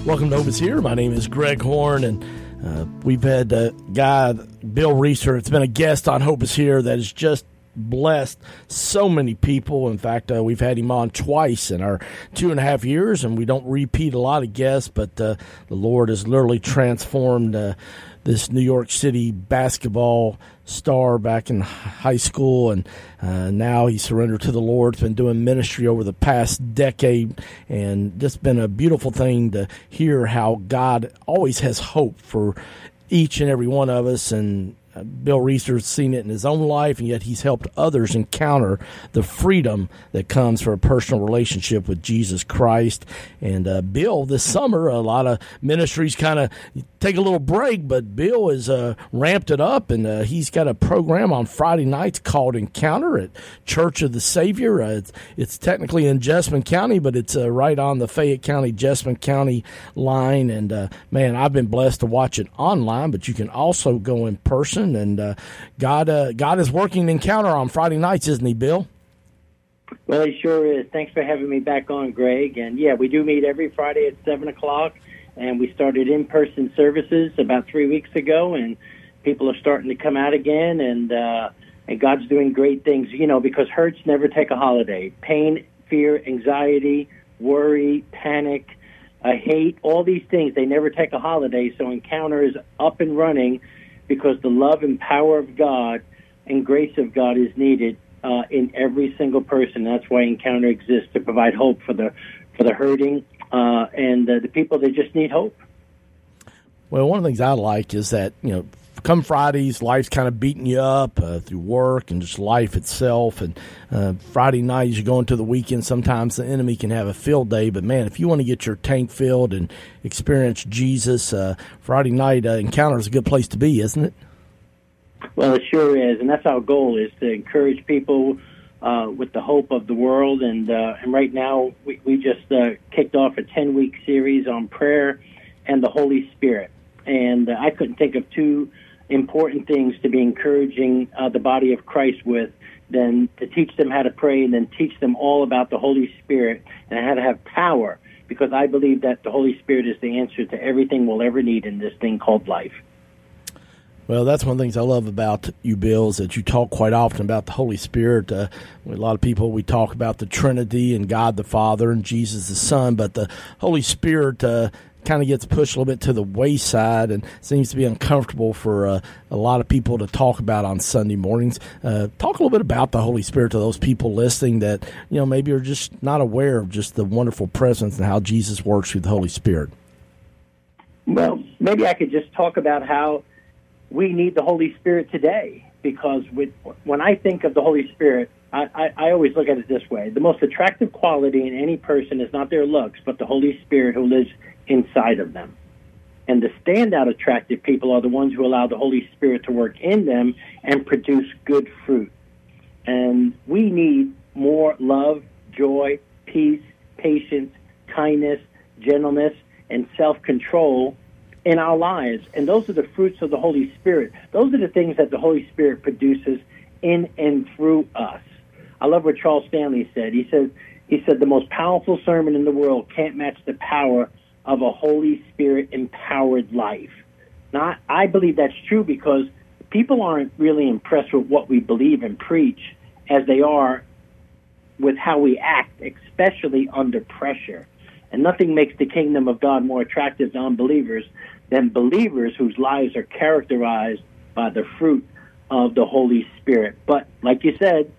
Welcome to Hope Is Here. My name is Greg Horn, and we've had a guy, Bill Reeser, that's been a guest on Hope Is Here that has just blessed so many people. In fact, we've had him on twice in our 2.5 years, and we don't repeat a lot of guests, but the Lord has literally transformed this New York City basketball star back in high school, and now he surrendered to the Lord. He's been doing ministry over the past decade, and just been a beautiful thing to hear how God always has hope for each and every one of us. And Bill Reeser's seen it in his own life, and yet he's helped others encounter the freedom that comes from a personal relationship with Jesus Christ. And Bill, this summer, a lot of ministries kind of take a little break, but Bill has ramped it up, and he's got a program on Friday nights called Encounter at Church of the Savior. It's technically in Jessamine County, but it's right on the Fayette County, Jessamine County line. And, man, I've been blessed to watch it online, but you can also go in person. And God is working Encounter on Friday nights, isn't he, Bill? Well, he sure is. Thanks for having me back on, Greg. And, yeah, we do meet every Friday at 7 o'clock, and we started in-person services about 3 weeks ago, and people are starting to come out again, and God's doing great things, you know, because hurts never take a holiday. Pain, fear, anxiety, worry, panic, hate, all these things, they never take a holiday. So Encounter is up and running because the love and power of God and grace of God is needed in every single person. That's why Encounter exists, to provide hope for the hurting and the people that just need hope. Well, one of the things I like is that, you know, come Fridays, life's kind of beating you up through work and just life itself. And Friday nights, you go into the weekend, sometimes the enemy can have a field day. But, man, if you want to get your tank filled and experience Jesus, Friday night Encounter is a good place to be, isn't it? Well, it sure is. And that's our goal, is to encourage people with the hope of the world. And right now, we just kicked off a 10-week series on prayer and the Holy Spirit. And I couldn't think of two important things to be encouraging the body of Christ with than to teach them how to pray, and then teach them all about the Holy Spirit and how to have power, because I believe that the Holy Spirit is the answer to everything we'll ever need in this thing called life. Well, that's one of the things I love about you, Bill, is that you talk quite often about the Holy Spirit. A lot of people, we talk about the Trinity and God the Father and Jesus the Son, but the Holy Spirit kind of gets pushed a little bit to the wayside and seems to be uncomfortable for a lot of people to talk about on Sunday mornings. Talk a little bit about the Holy Spirit to those people listening that, you know, maybe are just not aware of just the wonderful presence and how Jesus works through the Holy Spirit. Well, maybe I could just talk about how we need the Holy Spirit today, because when I think of the Holy Spirit, I always look at it this way. The most attractive quality in any person is not their looks, but the Holy Spirit who lives inside of them. And the standout attractive people are the ones who allow the Holy Spirit to work in them and produce good fruit. And we need more love, joy, peace, patience, kindness, gentleness, and self-control in our lives. And those are the fruits of the Holy Spirit. Those are the things that the Holy Spirit produces in and through us. I love what Charles Stanley said. He said the most powerful sermon in the world can't match the power of a Holy Spirit-empowered life. Now, I believe that's true because people aren't really impressed with what we believe and preach as they are with how we act, especially under pressure. And nothing makes the kingdom of God more attractive to unbelievers than believers whose lives are characterized by the fruit of the Holy Spirit. But like you said,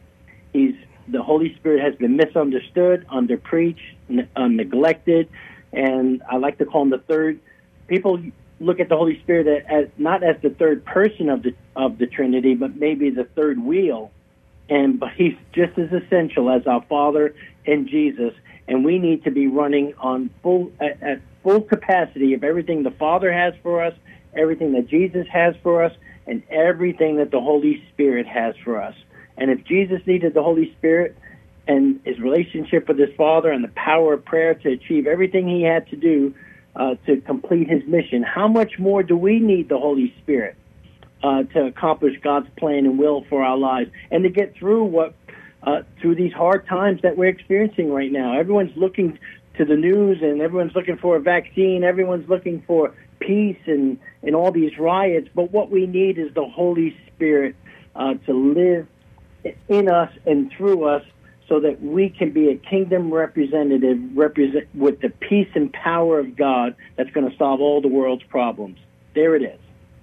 the Holy Spirit has been misunderstood, underpreached, neglected, and I like to call him the third. People look at the Holy Spirit as not as the third person of the Trinity, but maybe the third wheel. But he's just as essential as our Father and Jesus, and we need to be running on at full capacity of everything the Father has for us, everything that Jesus has for us, and everything that the Holy Spirit has for us. And if Jesus needed the Holy Spirit and his relationship with his Father and the power of prayer to achieve everything he had to do to complete his mission, how much more do we need the Holy Spirit to accomplish God's plan and will for our lives and to get through through these hard times that we're experiencing right now? Everyone's looking to the news, and everyone's looking for a vaccine. Everyone's looking for peace and all these riots. But what we need is the Holy Spirit to live in us and through us, so that we can be a kingdom representative, with the peace and power of God that's going to solve all the world's problems. There it is.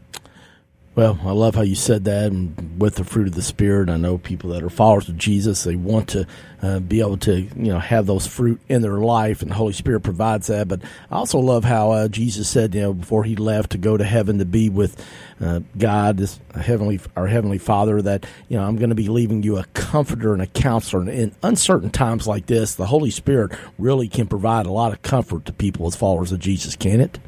Well, I love how you said that, and with the fruit of the Spirit, I know people that are followers of Jesus, they want to be able to, have those fruit in their life, and the Holy Spirit provides that. But I also love how Jesus said, before he left to go to heaven to be with God, our Heavenly Father, that, I'm going to be leaving you a comforter and a counselor. And in uncertain times like this, the Holy Spirit really can provide a lot of comfort to people as followers of Jesus, can it?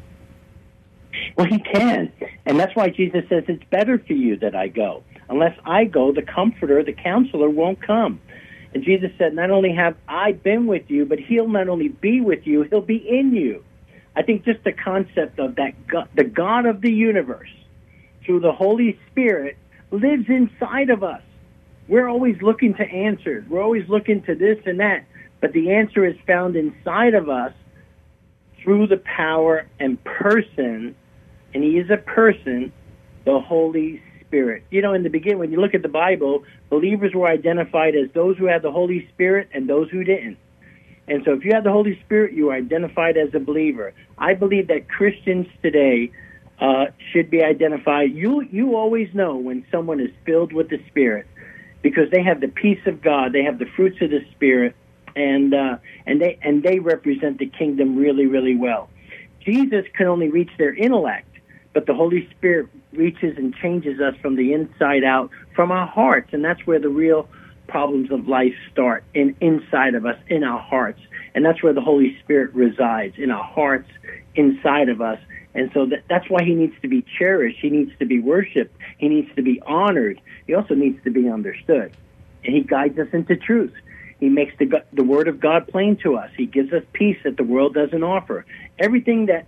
Well, he can. And that's why Jesus says it's better for you that I go. Unless I go, the comforter, the counselor won't come. And Jesus said, not only have I been with you, but he'll not only be with you, he'll be in you. I think just the concept of that God, the God of the universe, through the Holy Spirit, lives inside of us. We're always looking to answers. We're always looking to this and that. But the answer is found inside of us through the power and person, and he is a person, the Holy Spirit. In the beginning, when you look at the Bible, believers were identified as those who had the Holy Spirit and those who didn't. And so if you have the Holy Spirit, you are identified as a believer. I believe that Christians today should be identified. You always know when someone is filled with the Spirit, because they have the peace of God, they have the fruits of the Spirit, and they represent the kingdom really, really well. Jesus can only reach their intellect, but the Holy Spirit reaches and changes us from the inside out, from our hearts, and that's where the real problems of life start, inside of us, in our hearts. And that's where the Holy Spirit resides, in our hearts, inside of us. And so that's why he needs to be cherished. He needs to be worshipped. He needs to be honored. He also needs to be understood. And he guides us into truth. He makes the Word of God plain to us. He gives us peace that the world doesn't offer. Everything that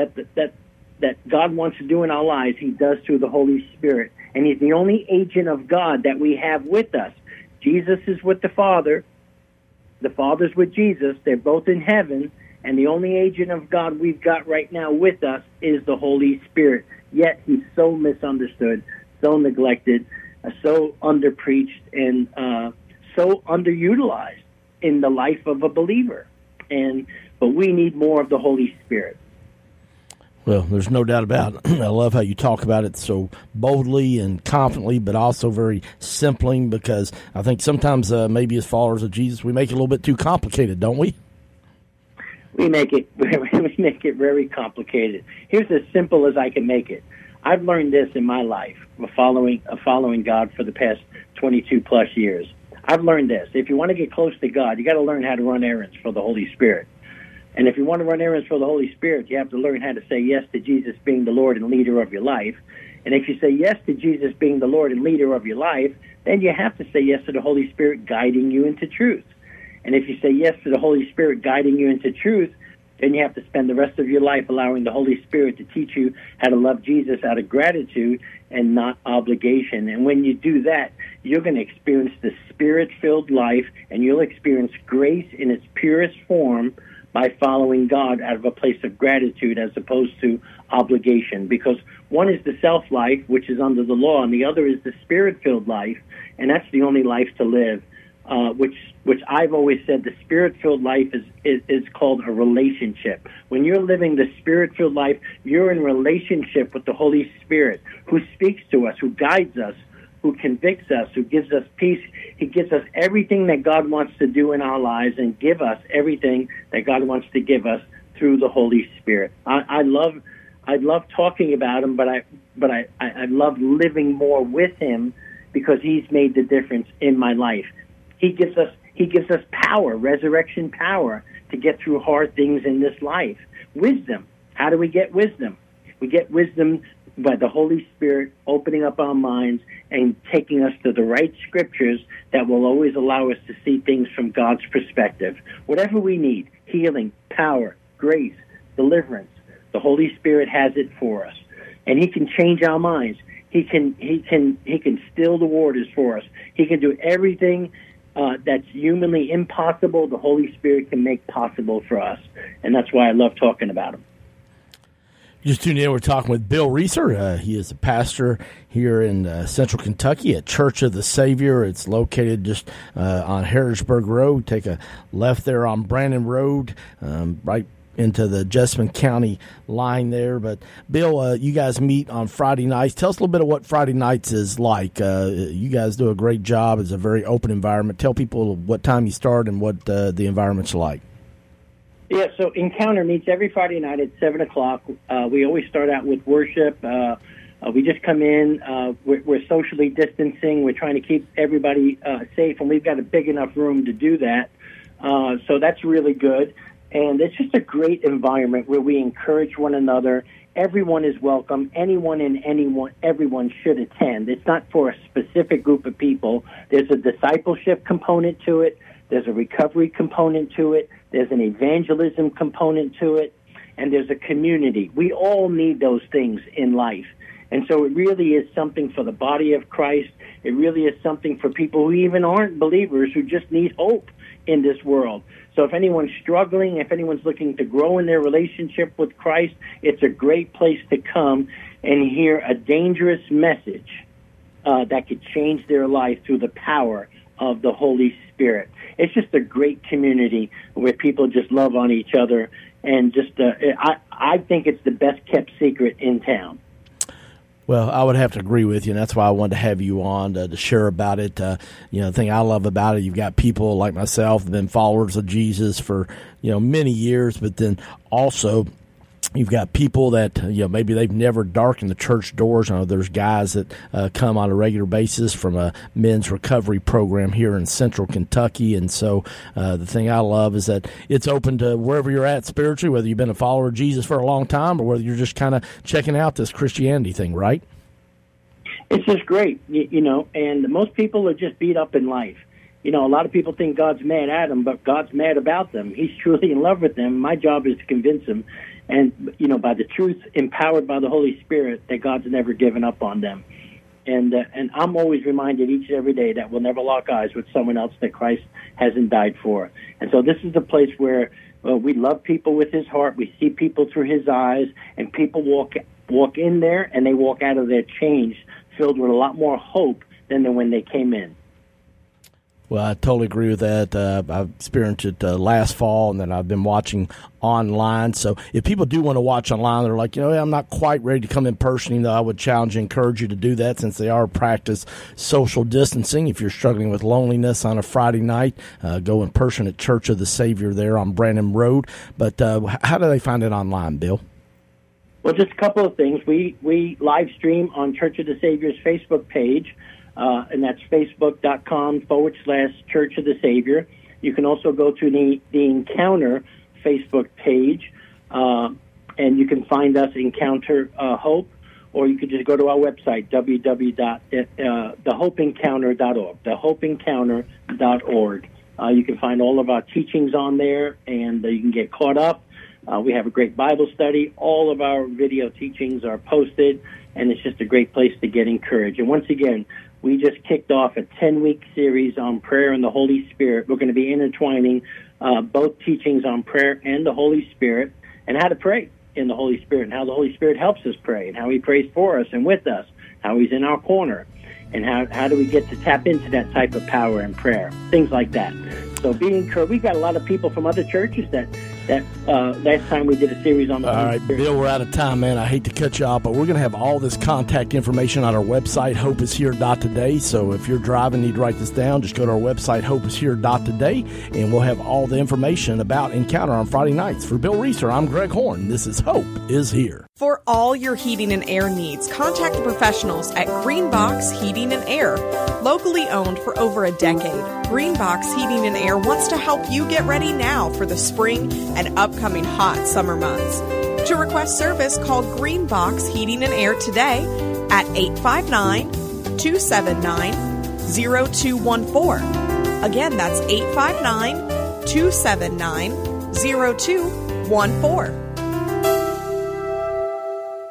God wants to do in our lives, he does through the Holy Spirit. And he's the only agent of God that we have with us. Jesus is with the Father. The Father's with Jesus. They're both in heaven. And the only agent of God we've got right now with us is the Holy Spirit. Yet he's so misunderstood, so neglected, so underpreached, and so underutilized in the life of a believer. But we need more of the Holy Spirit. Well, there's no doubt about it. I love how you talk about it so boldly and confidently, but also very simply, because I think sometimes maybe as followers of Jesus, we make it a little bit too complicated, don't we? We make it very complicated. Here's as simple as I can make it. I've learned this in my life, following God for the past 22 plus years. I've learned this. If you want to get close to God, you got to learn how to run errands for the Holy Spirit. And if you want to run errands for the Holy Spirit, you have to learn how to say yes to Jesus being the Lord and leader of your life. And if you say yes to Jesus being the Lord and leader of your life, then you have to say yes to the Holy Spirit guiding you into truth. And if you say yes to the Holy Spirit guiding you into truth, then you have to spend the rest of your life allowing the Holy Spirit to teach you how to love Jesus out of gratitude and not obligation. And when you do that, you're going to experience the Spirit-filled life, and you'll experience grace in its purest form by following God out of a place of gratitude as opposed to obligation. Because one is the self-life, which is under the law, and the other is the Spirit-filled life, and that's the only life to live, which I've always said the Spirit-filled life is called a relationship. When you're living the Spirit-filled life, you're in relationship with the Holy Spirit, who speaks to us, who guides us, who convicts us, who gives us peace. He gives us everything that God wants to do in our lives and give us everything that God wants to give us through the Holy Spirit. I love talking about him, but I love living more with him because he's made the difference in my life. He gives us power, resurrection power, to get through hard things in this life. Wisdom. How do we get wisdom? We get wisdom by the Holy Spirit opening up our minds and taking us to the right scriptures that will always allow us to see things from God's perspective. Whatever we need, healing, power, grace, deliverance, the Holy Spirit has it for us. And he can change our minds. He can still the waters for us. He can do everything that's humanly impossible, the Holy Spirit can make possible for us. And that's why I love talking about him. Just tuned in, we're talking with Bill Reeser. He is a pastor here in central Kentucky at Church of the Savior. It's located just on Harrisburg Road. Take a left there on Brandon Road, right into the Jessamine County line there. But, Bill, you guys meet on Friday nights. Tell us a little bit of what Friday nights is like. You guys do a great job. It's a very open environment. Tell people what time you start and what the environment's like. Yeah, so Encounter meets every Friday night at 7 o'clock. We always start out with worship. We just come in. We're socially distancing. We're trying to keep everybody safe, and we've got a big enough room to do that. So that's really good. And it's just a great environment where we encourage one another. Everyone is welcome. Everyone should attend. It's not for a specific group of people. There's a discipleship component to it. There's a recovery component to it. There's an evangelism component to it. And there's a community. We all need those things in life. And so it really is something for the body of Christ. It really is something for people who even aren't believers, who just need hope in this world. So if anyone's struggling, if anyone's looking to grow in their relationship with Christ, it's a great place to come and hear a dangerous message that could change their life through the power of the Holy Spirit. It's just a great community where people just love on each other, and just I think it's the best kept secret in town. Well, I would have to agree with you, and that's why I wanted to have you on to share about it. The thing I love about it, you've got people like myself that have been followers of Jesus for many years, but then also you've got people that maybe they've never darkened the church doors. There's guys that come on a regular basis from a men's recovery program here in central Kentucky, and so the thing I love is that it's open to wherever you're at spiritually, whether you've been a follower of Jesus for a long time or whether you're just kind of checking out this Christianity thing, right? It's just great, and most people are just beat up in life. A lot of people think God's mad at them, but God's mad about them. He's truly in love with them. My job is to convince them, and, by the truth, empowered by the Holy Spirit, that God's never given up on them. And I'm always reminded each and every day that we'll never lock eyes with someone else that Christ hasn't died for. And so this is the place where we love people with his heart. We see people through his eyes, and people walk in there, and they walk out of there changed, filled with a lot more hope than when they came in. Well, I totally agree with that. I've experienced it last fall, and then I've been watching online. So if people do want to watch online, they're like, I'm not quite ready to come in person, even though I would challenge and encourage you to do that since they are practice social distancing. If you're struggling with loneliness on a Friday night, go in person at Church of the Savior there on Brandon Road. But how do they find it online, Bill? Well, just a couple of things. We live stream on Church of the Savior's Facebook page. And that's facebook.com/Church of the Savior. You can also go to the Encounter Facebook page, and you can find us, Encounter Hope, or you could just go to our website, www.thehopeencounter.org, thehopeencounter.org. You can find all of our teachings on there, and you can get caught up. We have a great Bible study. All of our video teachings are posted, and it's just a great place to get encouraged. And once again, we just kicked off a 10-week series on prayer and the Holy Spirit. We're going to be intertwining both teachings on prayer and the Holy Spirit, and how to pray in the Holy Spirit, and how the Holy Spirit helps us pray, and how he prays for us and with us, how he's in our corner, and how do we get to tap into that type of power in prayer, things like that. So be encouraged. We've got a lot of people from other churches that last time we did a series on the Holy Spirit. All right, Bill, we're out of time, man. I hate to cut you off, but we're going to have all this contact information on our website, hopeishere.today. So if you're driving, need to write this down, just go to our website, hopeishere.today, and we'll have all the information about Encounter on Friday nights. For Bill Reeser, I'm Greg Horn. This is Hope is Here. For all your heating and air needs, contact the professionals at Greenbox Heating and Air. Locally owned for over a decade, Greenbox Heating and Air wants to help you get ready now for the spring and upcoming hot summer months. To request service, call Greenbox Heating and Air today at 859-279-0214. Again, that's 859-279-0214.